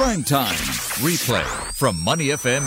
Prime Time. Replay from Money FM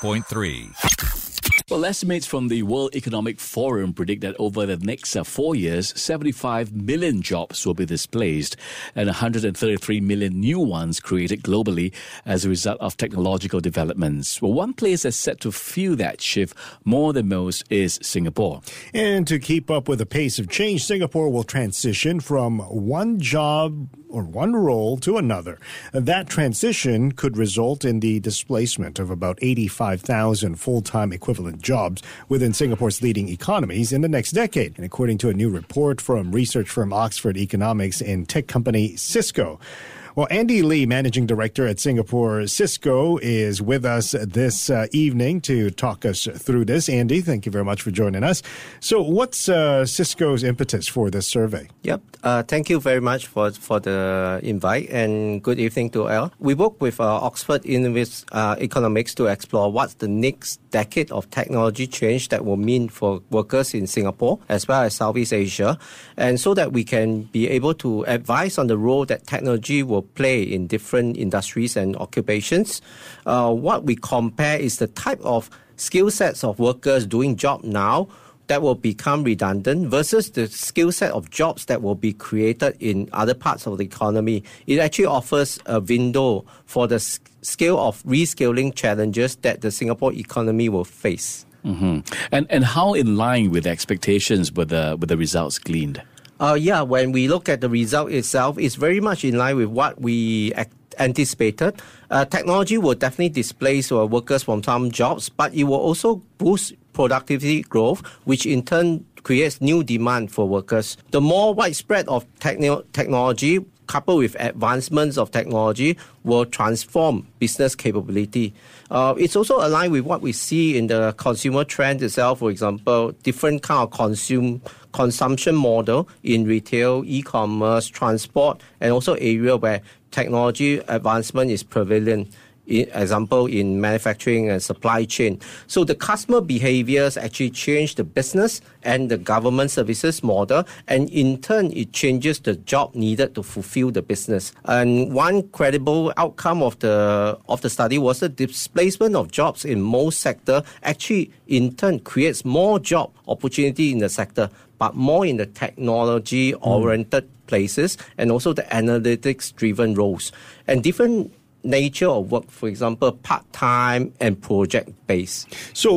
89.3. Well, estimates from the World Economic Forum predict that over the next 4 years, 75 million jobs will be displaced and 133 million new ones created globally as a result of technological developments. Well, one place that's set to feel that shift more than most is Singapore. And to keep up with the pace of change, Singapore will transition from one job or one role to another. That transition could result in the displacement of about 85,000 full-time equivalent jobs within Singapore's leading economies in the next decade. And according to a new report from research firm Oxford Economics and tech company Cisco. Well, Andy Lee, Managing Director at Singapore Cisco, is with us this evening to talk us through this. Andy, thank you very much for joining us. So what's Cisco's impetus for this survey? Yep. Thank you very much for the invite, and good evening to all. We work with Oxford Economics to explore what's the next decade of technology change that will mean for workers in Singapore as well as Southeast Asia, and so that we can be able to advise on the role that technology will play in different industries and occupations. What we compare is the type of skill sets of workers doing job now that will become redundant versus the skill set of jobs that will be created in other parts of the economy. It actually offers a window for the scale of reskilling challenges that the Singapore economy will face. Mm-hmm. And how in line with expectations with the results gleaned? When we look at the result itself, it's very much in line with what we anticipated. Technology will definitely displace workers from some jobs, but it will also boost productivity growth, which in turn creates new demand for workers. The more widespread of technology, coupled with advancements of technology, will transform business capability. It's also aligned with what we see in the consumer trend itself. For example, different kind of consumption model in retail, e-commerce, transport, and also area where technology advancement is prevalent. Example, in manufacturing and supply chain. So the customer behaviors actually change the business and the government services model, and in turn, it changes the job needed to fulfill the business. And one credible outcome of the study was the displacement of jobs in most sectors actually in turn creates more job opportunity in the sector, but more in the technology-oriented places and also the analytics-driven roles. And different nature of work, for example, part-time and project-based.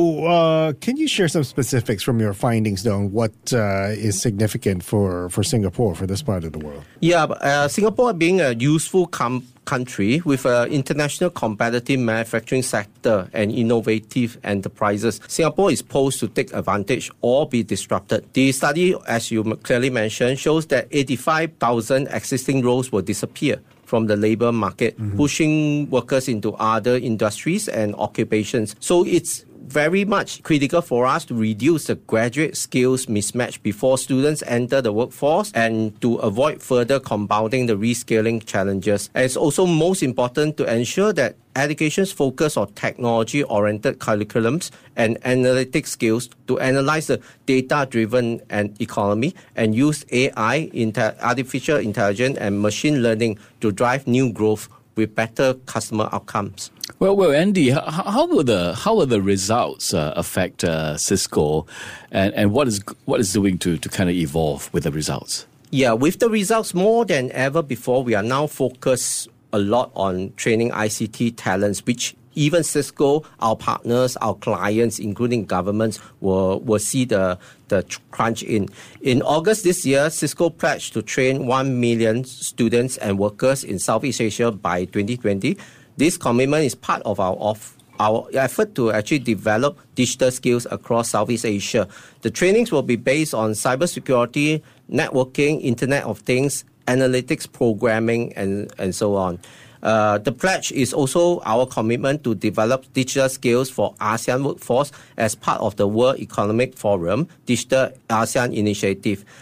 So can you share some specifics from your findings, though, on what is significant for Singapore, for this part of the world? Yeah, Singapore being a useful country with an international competitive manufacturing sector and innovative enterprises, Singapore is poised to take advantage or be disrupted. The study, as you clearly mentioned, shows that 85,000 existing roles will disappear from the labor market, pushing workers into other industries and occupations. So it's very much critical for us to reduce the graduate skills mismatch before students enter the workforce and to avoid further compounding the reskilling challenges. And it's also most important to ensure that education's focus on technology-oriented curriculums and analytic skills to analyze the data-driven economy and use AI, artificial intelligence, and machine learning to drive new growth with better customer outcomes. Well, Andy, how will the results affect Cisco, and what is doing to kind of evolve with the results? Yeah, with the results more than ever before, we are now focused a lot on training ICT talents, which even Cisco, our partners, our clients, including governments, will see the crunch in. In August this year, Cisco pledged to train 1 million students and workers in Southeast Asia by 2020. This commitment is part of our effort to actually develop digital skills across Southeast Asia. The trainings will be based on cybersecurity, networking, Internet of Things, analytics, programming, and so on. The pledge is also our commitment to develop digital skills for ASEAN workforce as part of the World Economic Forum Digital ASEAN Initiative.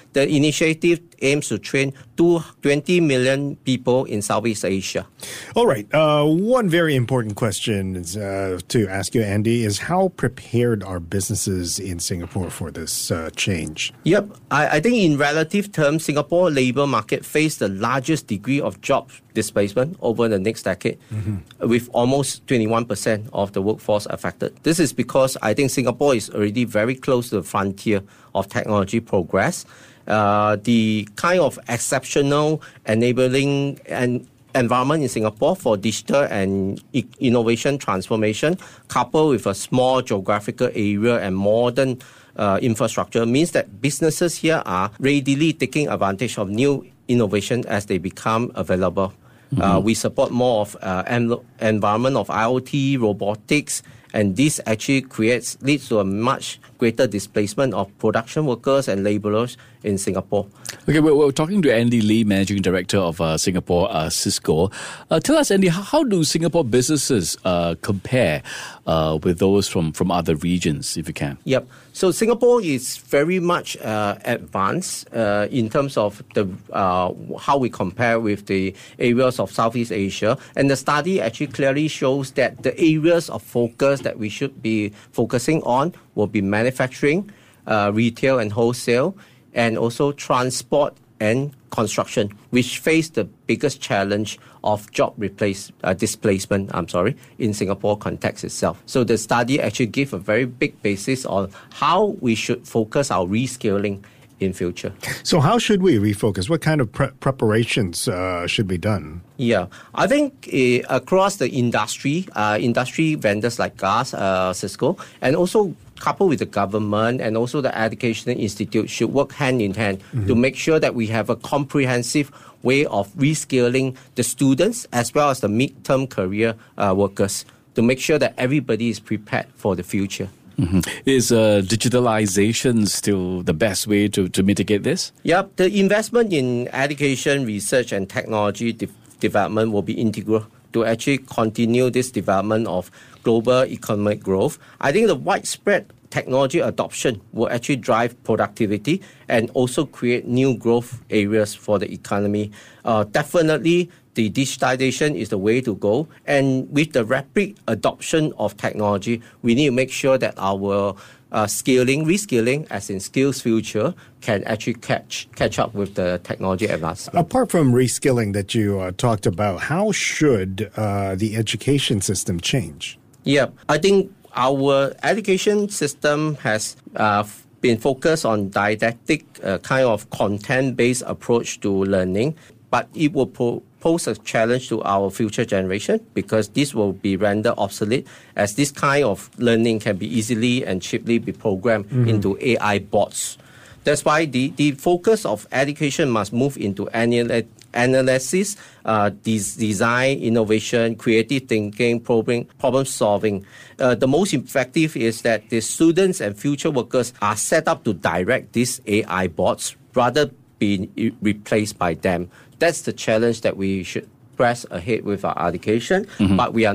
The initiative aims to train 20 million people in Southeast Asia. All right. One very important question is, to ask you, Andy, is how prepared are businesses in Singapore for this change? Yep. I think in relative terms, Singapore labour market faced the largest degree of job displacement over the next decade, with almost 21% of the workforce affected. This is because I think Singapore is already very close to the frontier of technology progress. The kind of exceptional enabling and environment in Singapore for digital and innovation transformation, coupled with a small geographical area and modern infrastructure, means that businesses here are readily taking advantage of new innovation as they become available. We support more of environment of IoT, robotics, and this actually leads to a much greater displacement of production workers and labourers in Singapore. Okay, we're talking to Andy Lee, Managing Director of Singapore Cisco. Tell us, Andy, how do Singapore businesses compare with those from other regions, if you can? Yep. So Singapore is very much advanced in terms of the how we compare with the areas of Southeast Asia. And the study actually clearly shows that the areas of focus that we should be focusing on will be manufacturing, retail and wholesale, and also transport and construction, which face the biggest challenge of job displacement, in Singapore context itself. So the study actually gave a very big basis on how we should focus our reskilling in future. So how should we refocus? What kind of preparations should be done? Yeah, I think across the industry vendors like us, Cisco, and also coupled with the government and also the educational institute should work hand in hand to make sure that we have a comprehensive way of reskilling the students as well as the mid-term career workers to make sure that everybody is prepared for the future. Is digitalization still the best way to mitigate this? Yep, the investment in education, research and technology development will be integral to actually continue this development of global economic growth. I think the widespread technology adoption will actually drive productivity and also create new growth areas for the economy. Definitely, the digitization is the way to go. And with the rapid adoption of technology, we need to make sure that our reskilling, as in Skills Future, can actually catch up with the technology advancement. Apart from reskilling that you talked about, how should the education system change? Yeah, I think our education system has been focused on didactic kind of content-based approach to learning, but it will pose a challenge to our future generation because this will be rendered obsolete as this kind of learning can be easily and cheaply be programmed into AI bots. That's why the focus of education must move into analysis, design, innovation, creative thinking, problem solving. The most effective is that the students and future workers are set up to direct these AI bots rather being replaced by them. That's the challenge that we should press ahead with our education. But we are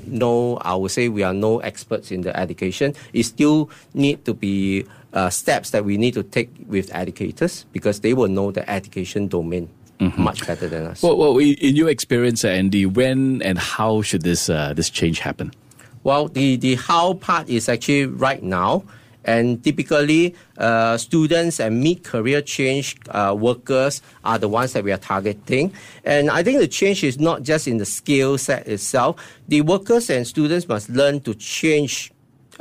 I would say we are no experts in the education. It still need to be steps that we need to take with educators because they will know the education domain much better than us. Well, in your experience, Andy, when and how should this change happen? Well, the how part is actually right now. And typically, students and mid-career change workers are the ones that we are targeting. And I think the change is not just in the skill set itself. The workers and students must learn to change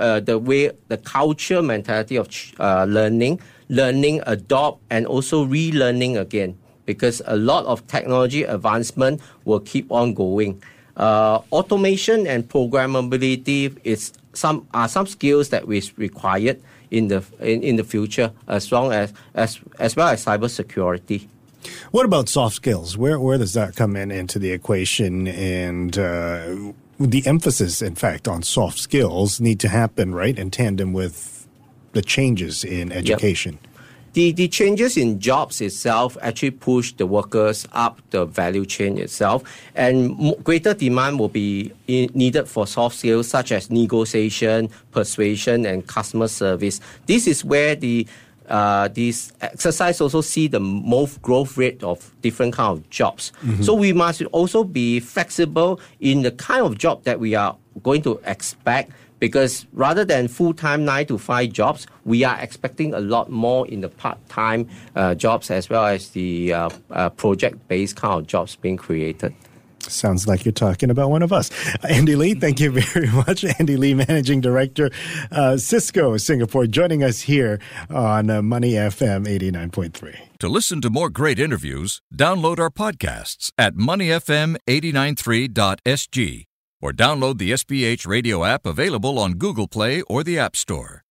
the culture mentality of learning, adopt, and also relearning again. Because a lot of technology advancement will keep on going. Automation and programmability is some skills that is required in the future, as well as cybersecurity. What about soft skills? Where does that come into the equation? And the emphasis, in fact, on soft skills need to happen right in tandem with the changes in education. Yep. The changes in jobs itself actually push the workers up the value chain itself, and greater demand will be needed for soft skills such as negotiation, persuasion, and customer service. This is where the this exercise also see the most growth rate of different kind of jobs. So we must also be flexible in the kind of job that we are going to expect, because rather than full-time 9 to 5 jobs, we are expecting a lot more in the part-time jobs as well as the project-based kind of jobs being created. Sounds like you're talking about one of us. Andy Lee, thank you very much. Andy Lee, Managing Director, Cisco Singapore, joining us here on Money FM 89.3. To listen to more great interviews, download our podcasts at moneyfm893.sg or download the SPH radio app available on Google Play or the App Store.